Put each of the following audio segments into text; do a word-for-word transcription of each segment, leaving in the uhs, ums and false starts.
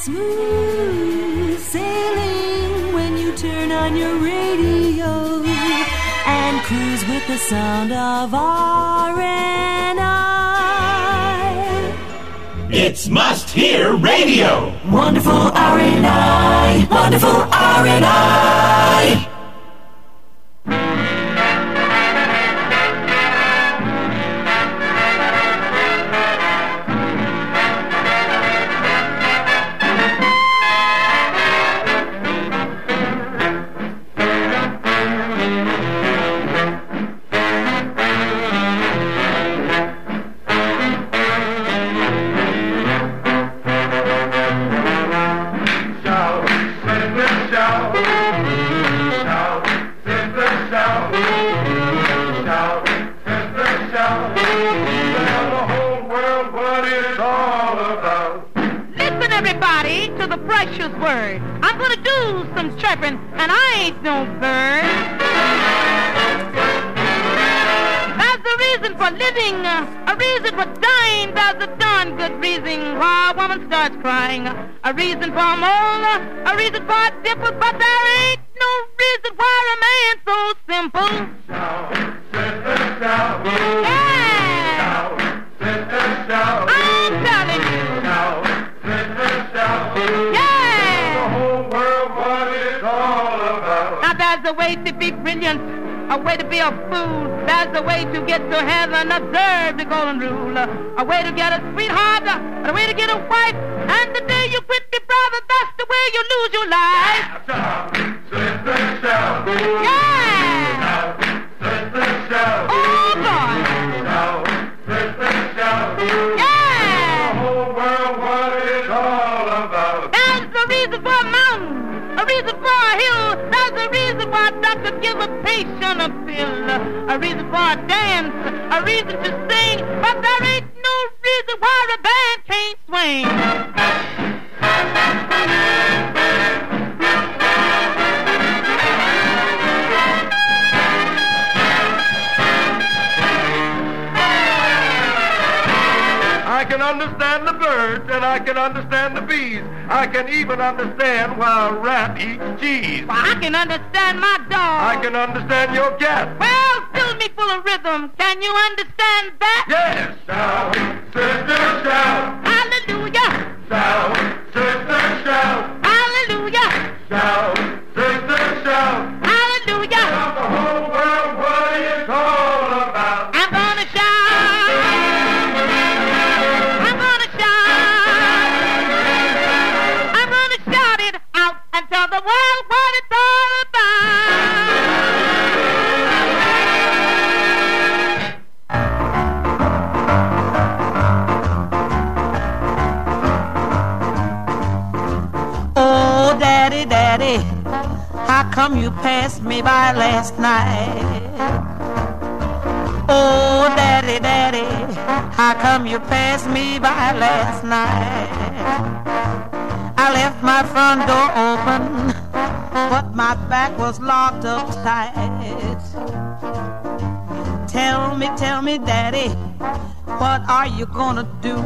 smooth sailing when you turn on your radio and cruise with the sound of R and I. It's must-hear radio. Wonderful R and I, wonderful R and I. Word. I'm gonna do some chirping, and I ain't no bird. That's the reason for living, uh, a reason for dying. There's a darn good reason why a woman starts crying. A reason for a mole, a reason for a dimple, but there ain't no reason why a man's so simple. Shout, sister, shout. Yeah. Shout, sister, shout. I'm telling you. Shout, sister, shout. Yeah. There's a way to be brilliant, a way to be a fool. There's a way to get to heaven, observe the golden rule. A way to get a sweetheart, a way to get a wife. And the day you quit me, brother, that's the way you lose your life. Shout, sister, shout. Yeah. Shout, sister, shout. Oh, boy. Shout, sister, shout. Yeah. The whole world, what it's all about. There's a reason for a mountain, a reason for a hill. There's a reason why a doctor give a patient a pill. A reason for a dance, a reason to sing. But there ain't no reason why a band can't swing. I can understand the birds and I can understand the bees. I can even understand why a rat eats cheese. Well, I can understand my dog. I can understand your cat. Well, fill me full of rhythm. Can you understand that? Yes. Shout, sister, shout. Hallelujah. Shout, sister, shout. Hallelujah. Shout, sister, shout. Hallelujah. Tell the whole world what it's all about. I'm gonna shout. I'm gonna shout. I'm gonna shout it out and tell the world what it's all about. Oh, daddy, daddy, how come you passed me by last night? Oh, daddy, daddy, how come you passed me by last night? I left my front door open, but my back was locked up tight. Tell me, tell me, daddy, what are you gonna do?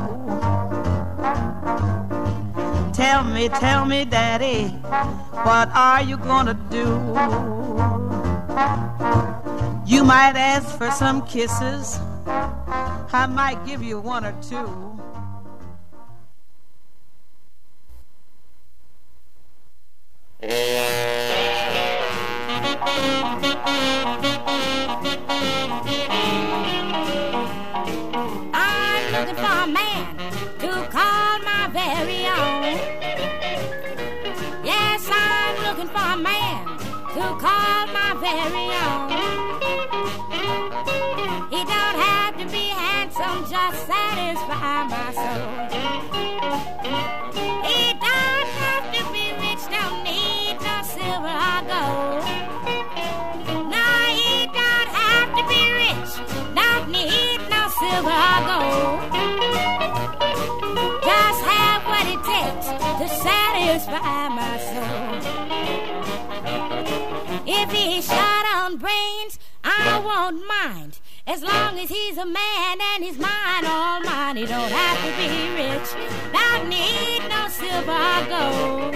Tell me, tell me, daddy, what are you gonna do? You might ask for some kisses, I might give you one or two. I'm looking for a man to call my very own. Yes, I'm looking for a man to call my very own. He don't have to be handsome, just satisfy my soul. He don't have to be rich, don't need no silver or gold. No, he don't have to be rich, don't need no silver or gold. Just have what it takes to satisfy my soul. If he's short on brains, I won't mind. As long as he's a man and he's mine, all mine. He don't have to be rich, don't need no silver silver or gold.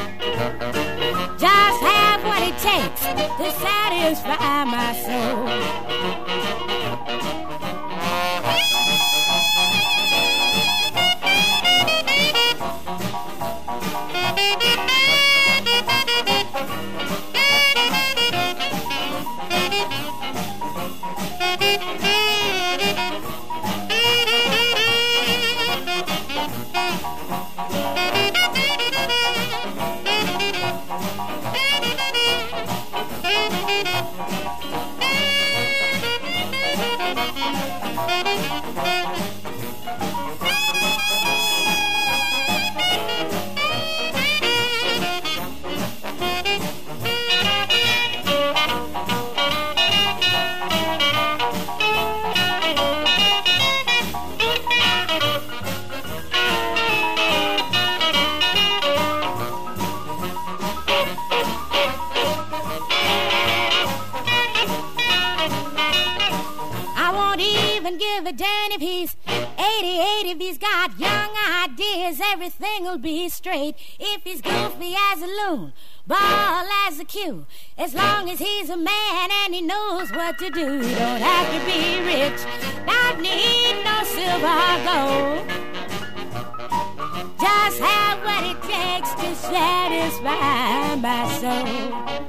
Just have what it takes to satisfy my soul. Everything'll be straight if he's goofy as a loon, ball as a cue. As long as he's a man and he knows what to do. You don't have to be rich, not need no silver or gold. Just have what it takes to satisfy my soul.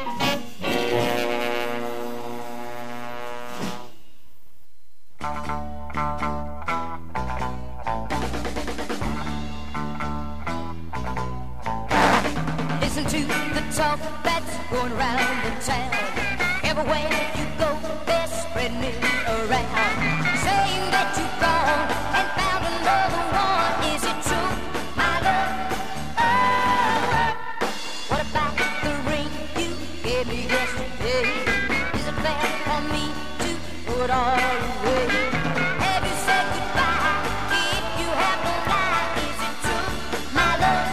Listen to the talk that's going around the town. Everywhere you go, they're spreading it around, saying that you've gone and found another one. Is it true, my love? Oh, what about the ring you gave me yesterday? Is it fair for me to put all away? Have you said goodbye? If you have no lie, is it true, my love?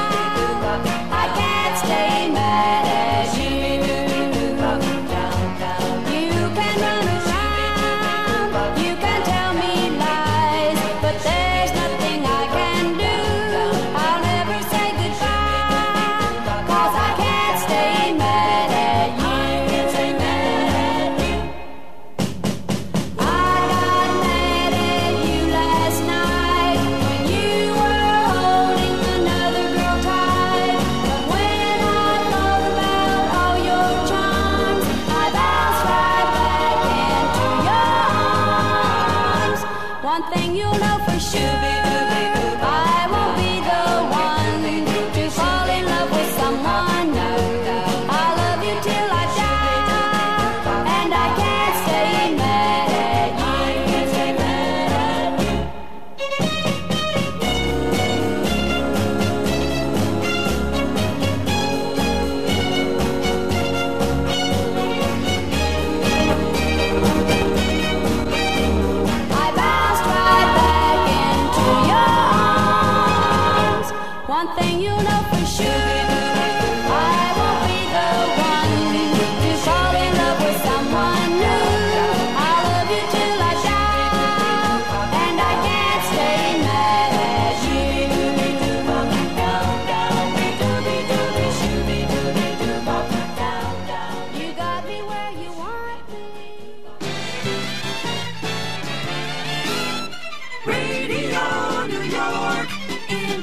I can't stay mad at you.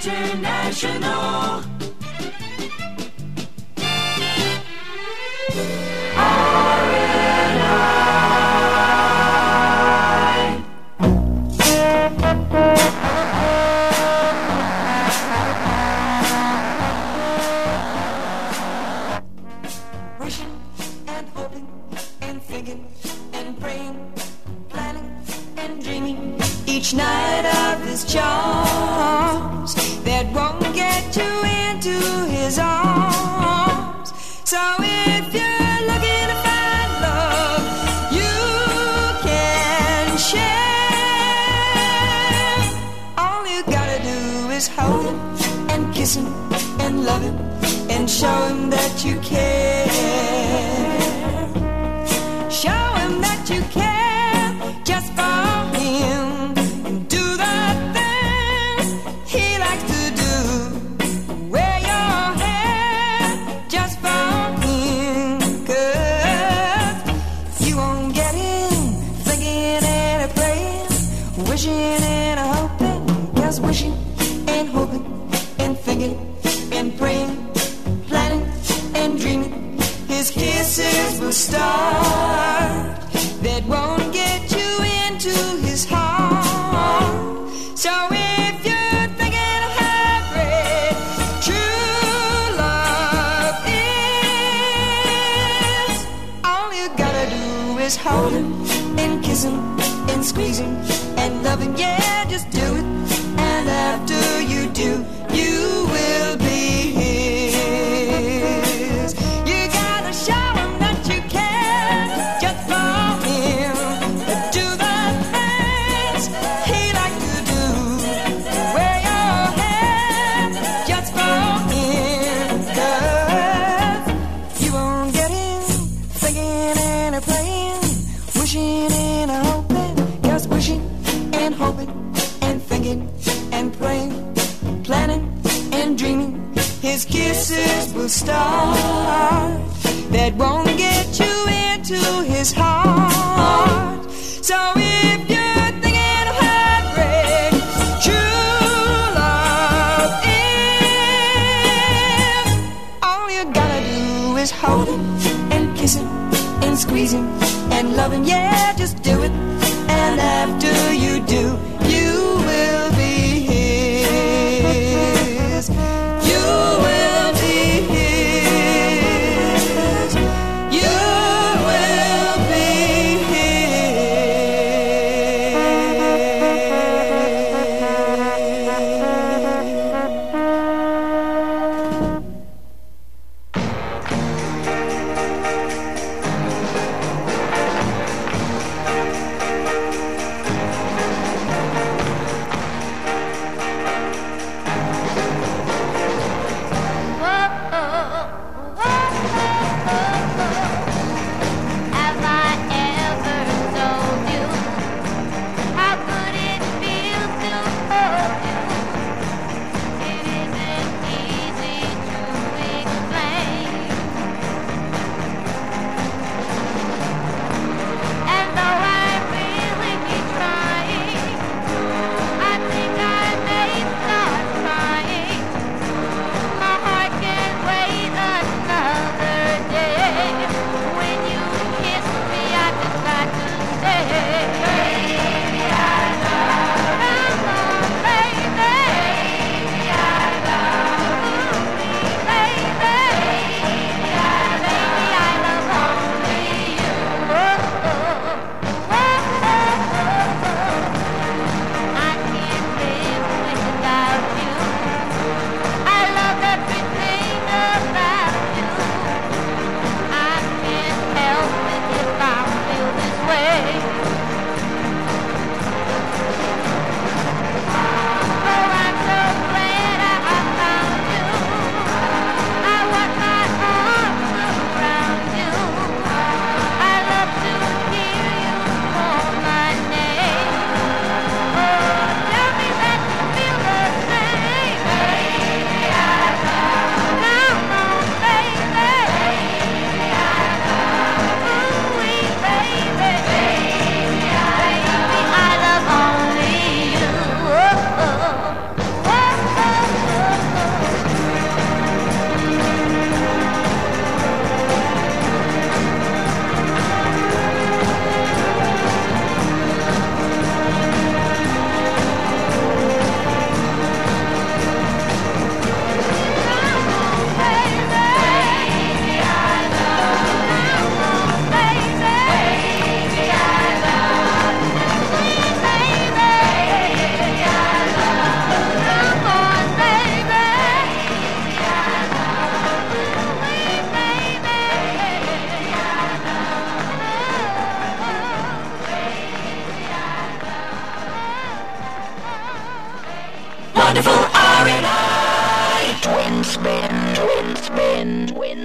International. Each night of his charms that won't get you into his arms. So if you're looking to find love, you can share. All you gotta do is hold him and kiss him and love him and show him that you care. Show him that you care just for him. Wishing and hoping, just wishing and hoping and thinking and praying, planning and dreaming. His kisses will start that won't get you into his heart. So if you're thinking of how great true love is, all you gotta do is hold him and kiss him and squeeze him and love him, yeah, just do it. And after you do, you will be his. You gotta show him that you care just for him. Do the things he likes to do. Wear your hair just for him. 'Cause you won't get him thinking and a praying, wishing and a hoping, just wishing and hoping and thinking and praying, planning and dreaming. His kisses will start that won't get you into his heart. So if you're thinking of how great true love is, all you gotta do is hold him and kiss him and squeeze him and love him, yeah, just do it. And after you do, you will be his. You will be his. You will be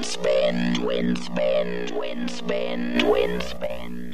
wind spin, wind spin, wind spin, wind spin.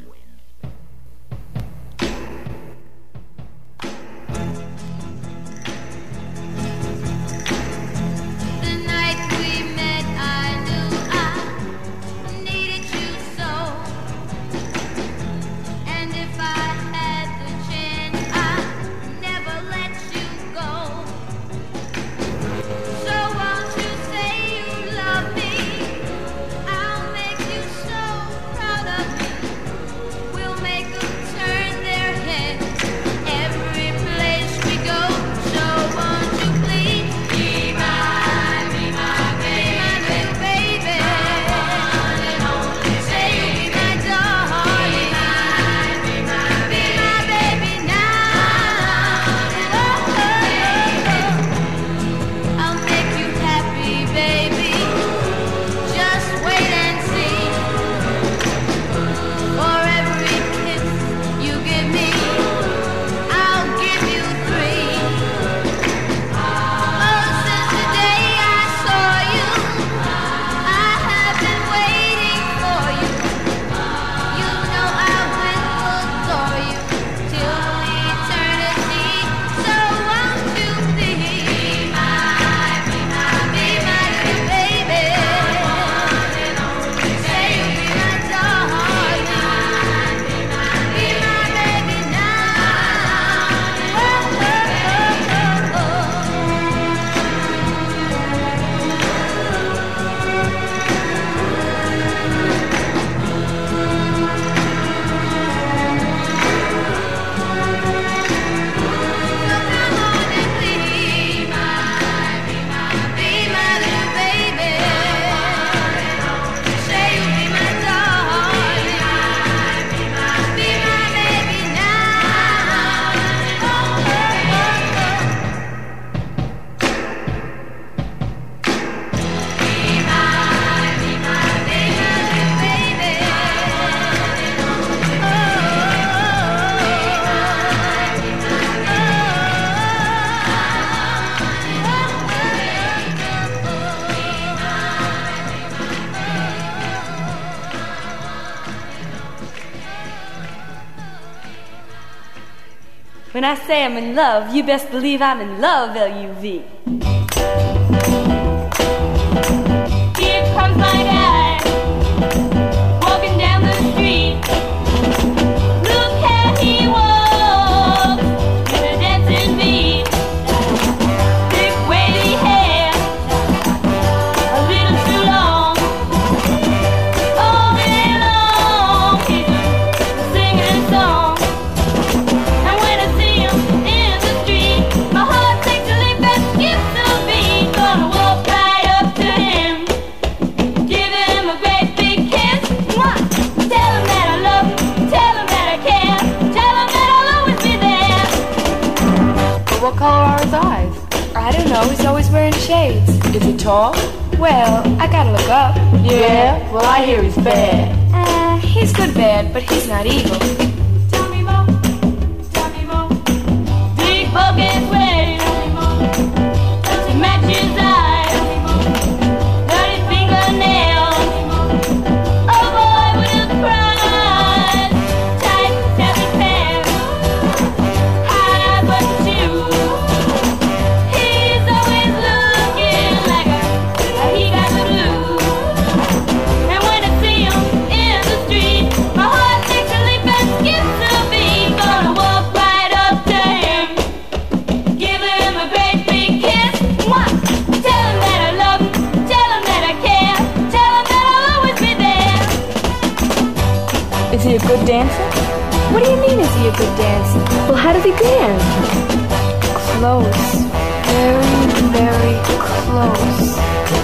When I say I'm in love, you best believe I'm in love, L U V. Here comes my guy, walking down the street. Look how he walks, with a dancing beat. Thick wavy hair, a little too long. All day long, he's singing a song. What color are his eyes? I don't know, he's always wearing shades. Is he tall? Well, I gotta look up. Yeah? Well, I hear he's bad. Uh, he's good bad, but he's not evil. Tell me more, tell me more. Big bogus way. Tell me more. Does he match his eyes? Tell me more. Dirty fingernails. A boy with a prize. Tight, sappy pants. High button shoes. He's always looking like a, he got the blues. And when I see him in the street, my heart takes a leap and skips a beat. Gonna walk right up to him, give him a great big kiss. Mwah! Tell him that I love him, tell him that I care, tell him that I'll always be there. Is he a good dancer? What do you mean, is he a good dancer? Well, how does he dance? Close. Very, very close.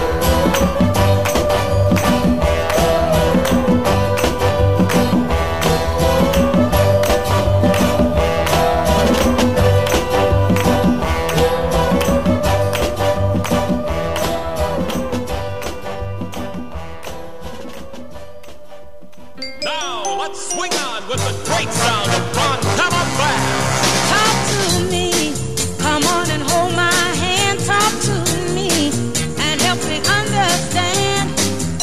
Now let's swing on with the great sound of Montana Brass. Talk to me, come on and hold my hand. Talk to me and help me understand.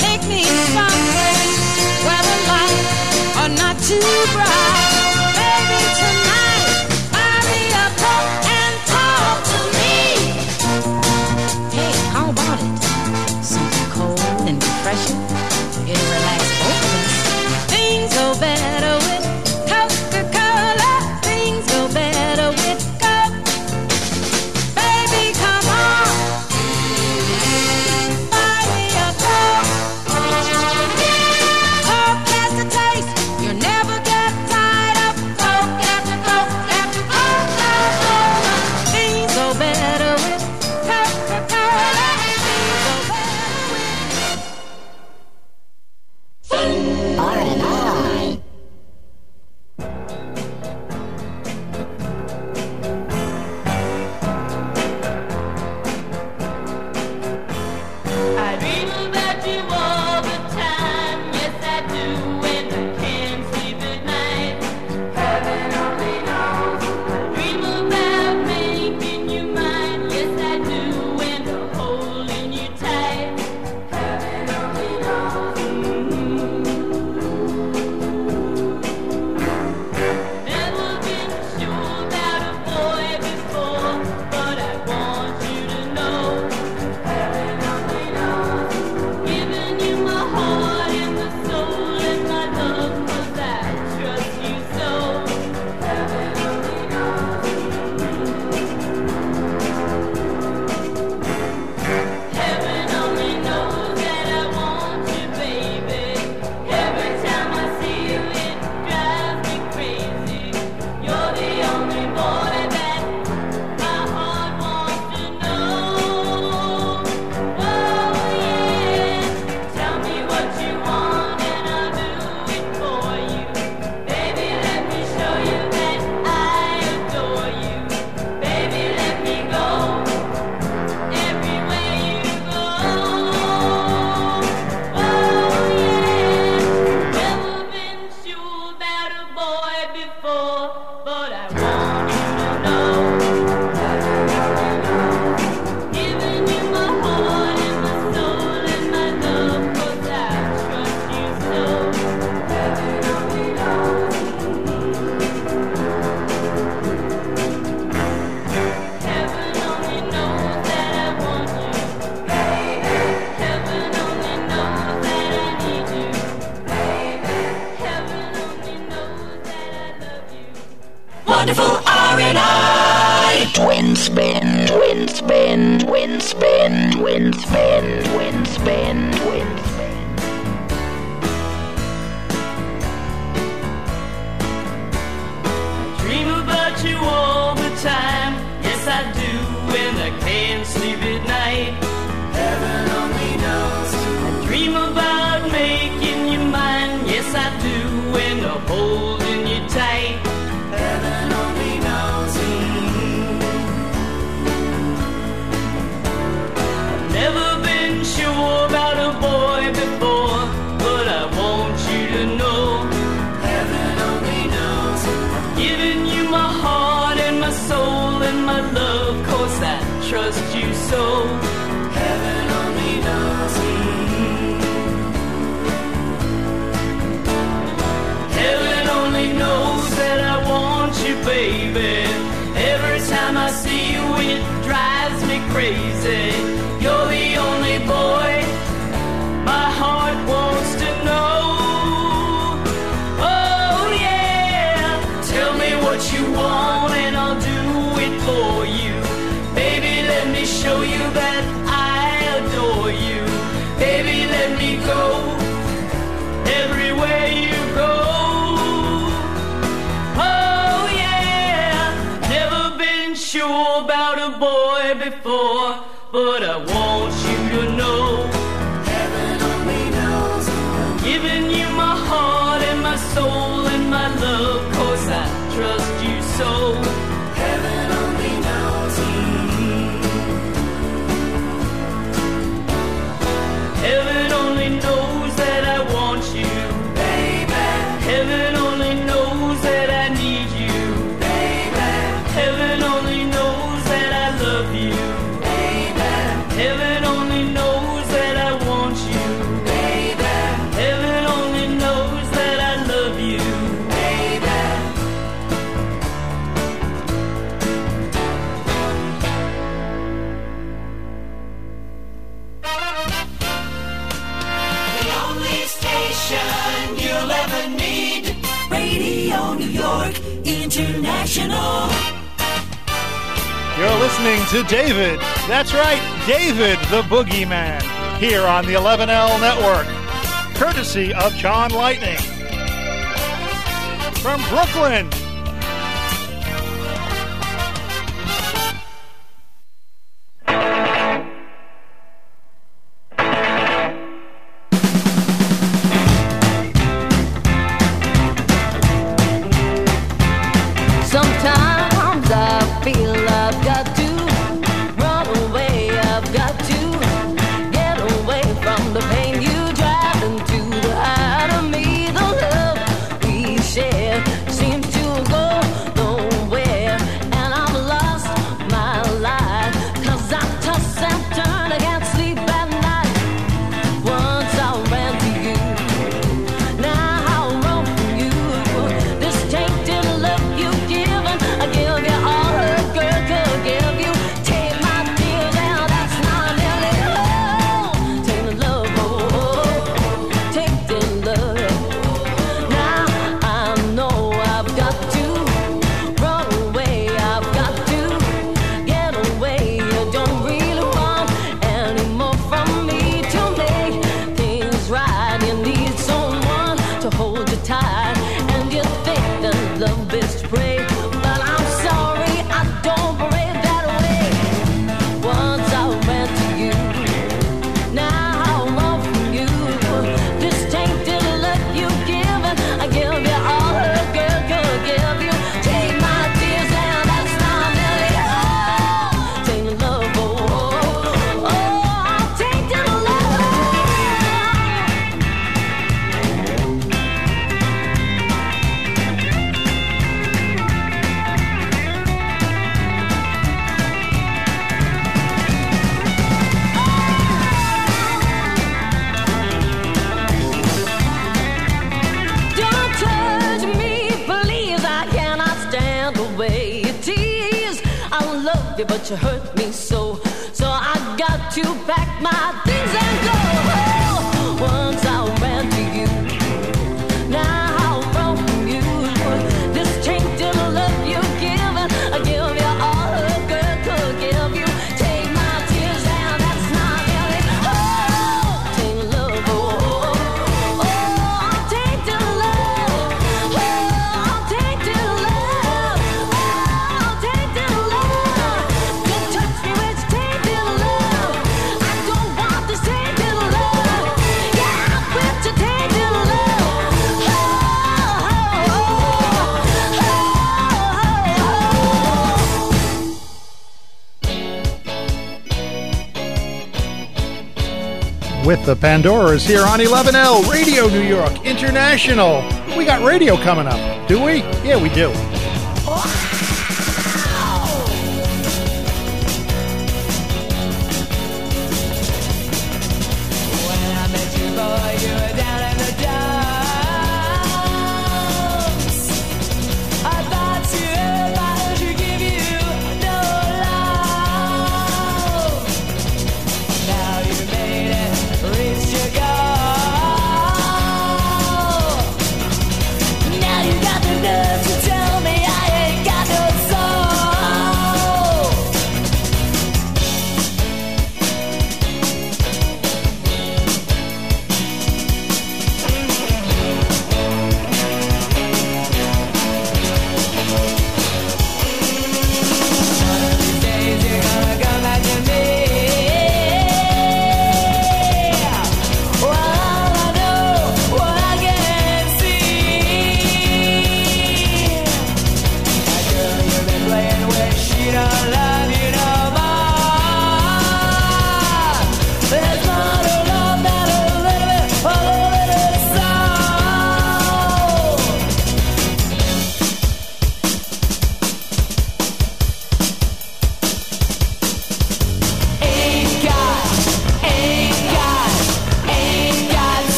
too bright. Baby, tonight, buy me a Coke and talk to me. Hey, how about it? Something cold and refreshing. It'll relax both of us. Things go better with Coca-Cola. Things go better with Coke. Baby, come on. Buy me a Coke. Coke has the taste you never get tired of. Coke after Coke after Coca-Cola. Things go better with Coca-Cola. Things go better with R and I. I dream about you all the time, yes I do, and I can't sleep at night. Heaven only knows. I dream about making you mine, yes I do, and holding you tight. Heaven only knows. Never been sure about a boy before, but I want you to know. Heaven only knows. Giving you my heart and my soul and my love, 'cause I trust you so. Heaven only knows. Heaven only knows that I want you, baby. Every time I see you, it drives me crazy. You're the only boy that my heart wants to know. Oh yeah, tell me what you want and I'll do it for you. Baby, let me show you that I adore you. Baby, let me go everywhere you go. Oh yeah, never been sure about a boy before, but I want you to know. Giving you my heart and my soul and my love, 'cause I trust you so. Heaven only knows. Heaven only knows that I want you, baby. Heaven only knows that I need you, baby. Heaven only knows that I love you. Wonderful R and I. Twin spin, twin spin, twin spin, twin spin, twin spin, twin spin. Dream about you all the time, yes I do, and I can't sleep at night. Heaven only knows. I dream about making you mine, yes I do, and I'm holding you tight. Heaven only knows. I've never been sure about a boy before, but I want you to know. Heaven only knows. I've given you my heart and my soul and my love, 'cause I trust you so. Heaven only knows. Heaven only knows that I want you, baby. Every time I see you, it drives me crazy. You're the only boy my heart wants to know. Oh yeah, tell me what you want and I'll do it for you. Baby, let me show you that I adore you. Baby, let me go everywhere you go. Oh yeah, never been sure about a boy before, but I want you to know. Heaven only knows. I'm giving you my heart and my soul and my love, 'cause I trust you so. Heaven only knows. Heaven only knows that I want you, baby. Heaven only knows that I need you, baby. Heaven only knows that I love you, baby. Heaven only knows that I want you, baby. Heaven only knows that I love you. listening to David. That's right, David the Boogeyman, here on the eleven L Network, courtesy of John Lightning. From Brooklyn, sometimes I feel I've got to run away, I've got to get away from the pain you drive into the heart of me. The love we share seems to go nowhere, and I've lost my life, 'cause I toss and turn, I can't sleep at night. Once I ran to you, now I run from you. This tainted love you've given, I give you all a girl could give you. Take my tears and that's not nearly all. Take the love, oh, oh, take the love. Now I know I've got to run away, I've got to get away. You don't really want any more from me to make things right. You need someone to hold you tight, and you think that love is to pray, but I'm sorry, I don't pray that way. Once I ran to you, now I run from you. This tainted look you've given, I give you all a girl could give you. Take my tears and that's not nearly all. Take the love, oh, oh, oh, I'll take the love. Don't touch me, please. I cannot stand the way you tease. I love you, but you hurt me so. So I got to pack my things and go. Once I ran to you, now I run from you. This tainted love you've given, I give you all a girl could give you. Take my tears and that's not nearly all. Take the love, oh, oh, oh, I'll take the love. Oh, I'll take the love. Oh, I'll take the love. Don't touch me with tainted love. I don't want this tainted love. Yeah, I quit your tainted love. Oh, oh, oh, with the Pandoras here on eleven L Radio New York International. We got radio coming up, do we? Yeah, we do. When I met you, boy, you were down in the dumps. I thought you heard I heard you give you no love. Now you made it, reached your goal. Now you got the nerve to tell me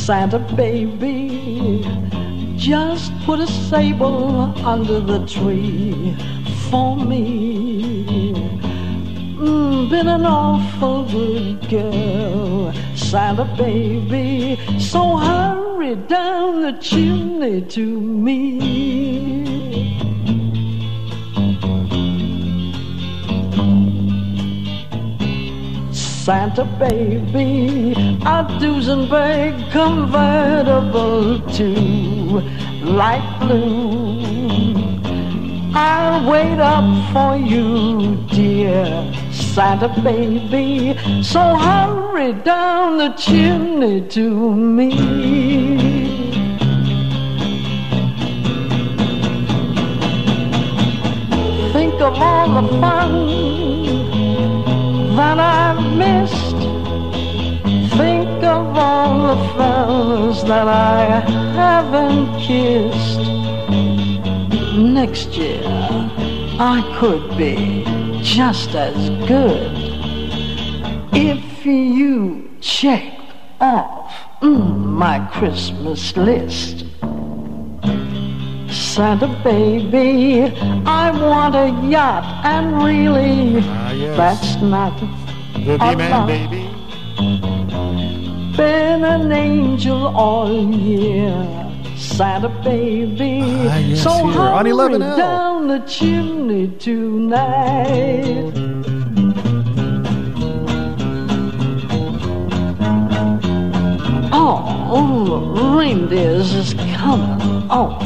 Santa baby, just put a sable under the tree for me. Mm, been an awful good girl, Santa baby, so hurry down the chimney to me. Santa baby, a Duesenberg convertible to light blue. I'll wait up for you, dear Santa baby, so hurry down the chimney to me. Think of all the fun that I've missed. Think of all the fellas that I haven't kissed. Next year I could be just as good if you check off mm, my Christmas list. Santa baby, I want a yacht, and really Ah, yes. that's not Boogie a Man, lot. baby. Been an angel all year, Santa baby, Ah, yes, so here on hurry eleven L. down the chimney tonight. Oh, the reindeers is coming. Oh,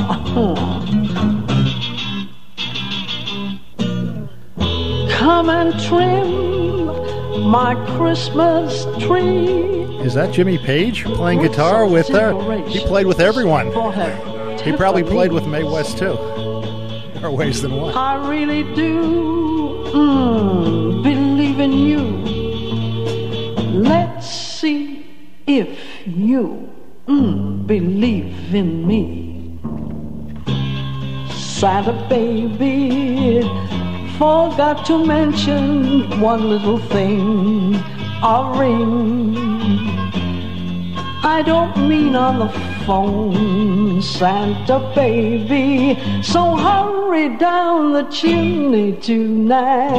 come and trim my Christmas tree. Is that Jimmy Page playing guitar with her? He played with everyone. He probably played with Mae West too. More ways than one. I really do mm, believe in you. Let's see if you mm, believe in me. Santa baby, forgot to mention one little thing, a ring. I don't mean on the phone, Santa baby, so hurry down the chimney tonight.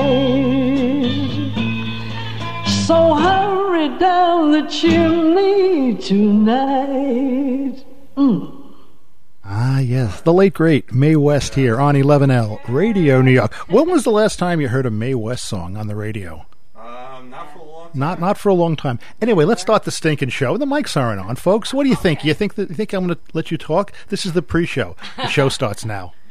So hurry down the chimney tonight. Mm. Ah, yes. The late, great Mae West here on eleven L Radio New York. When was the last time you heard a Mae West song on the radio? Um, not for a long time. Not not for a long time. Anyway, let's start the stinking show. The mics aren't on, folks. What do you think? You think that, you think I'm going to let you talk? This is the pre-show. The show starts now.